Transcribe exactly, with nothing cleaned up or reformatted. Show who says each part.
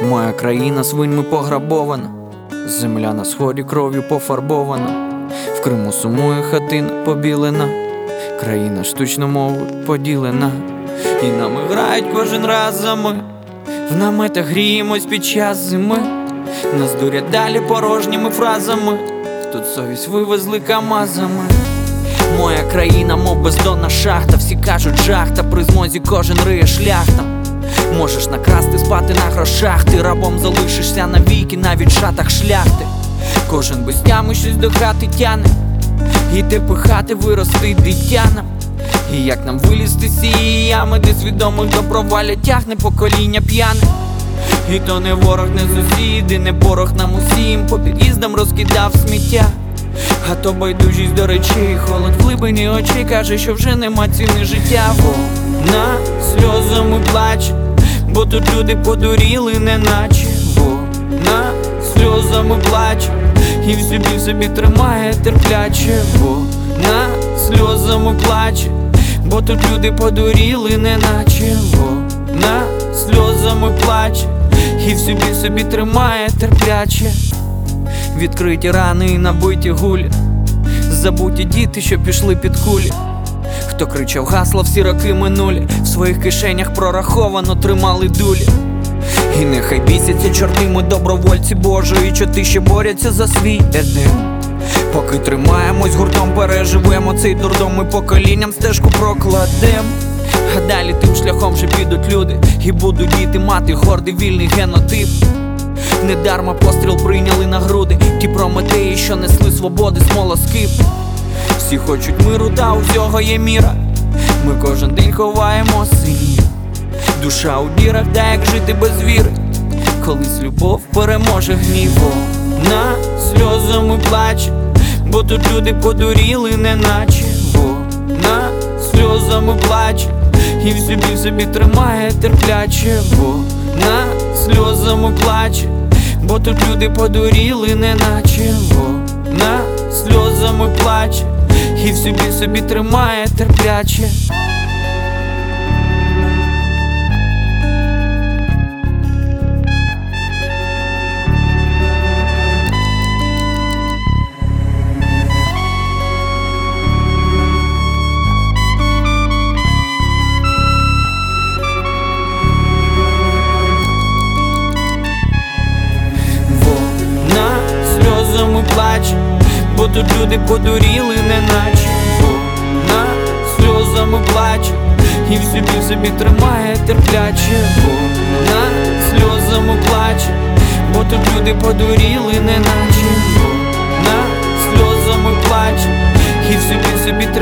Speaker 1: Моя країна свиньми пограбована, земля на сході кров'ю пофарбована, в Криму сумує хатина побілена, країна штучно мовою поділена. І нами грають кожен раз за ми, в наметах гріємось під час зими. Нас дурять далі порожніми фразами, тут совість вивезли камазами. Моя країна, мов бездонна шахта, всі кажуть жахта, при змозі кожен риє шляхта. Можеш накрасти, спати на грошах, ти рабом залишишся навіки, навіть в шатах шляхти. Кожен без тями щось до хати тяне, іде пихати, вирости дитяна. І як нам вилізти з цієї ями, де свідомих до проваля тягне покоління п'яне. І то не ворог, не сусіди, не порох нам усім по під'їздам розкидав сміття. А то байдужість до речей, холод в глибині очей каже, що вже нема ціни життя. Вона сльозами плаче, бо тут люди подуріли неначе. Вона сльозами плаче і в собі в собі тримає терпляче. Вона сльозами плаче, бо тут люди подуріли неначе. Вона сльозами плаче і в собі в собі тримає терпляче. Відкриті рани і набиті гулі, забуті діти, що пішли під кулі. Хто кричав гасла, всі роки минулі, в своїх кишенях прораховано тримали дулі. І нехай бісяться чорти, ми добровольці Божої, чоти ще борються за свій едем. Поки тримаємось гуртом, переживемо цей дурдом, ми поколінням стежку прокладем. А далі тим шляхом вже підуть люди, і будуть діти мати гордий вільний генотип. Недарма постріл прийняли на груди ті прометеї, що несли свободи смолоскип. Всі хочуть миру, та у всього є міра, ми кожен день ховаємо синів. Душа у дірах, та як жити без віри, колись любов переможе гнів. Вона сльозами плаче, бо тут люди подуріли неначе. Вона сльозами плаче і в собі в собі тримає терпляче. Вона сльозами плаче, бо тут люди подуріли неначе. Вона сльозами плаче і в собі в собі тримає терпляче. Плаче, бо тут люди подуріли неначе. Вона сльозами плаче і в собі в собі тримає терпляче. Вона сльозами плаче, бо тут люди подуріли неначе. Вона сльозами плаче і в собі в собі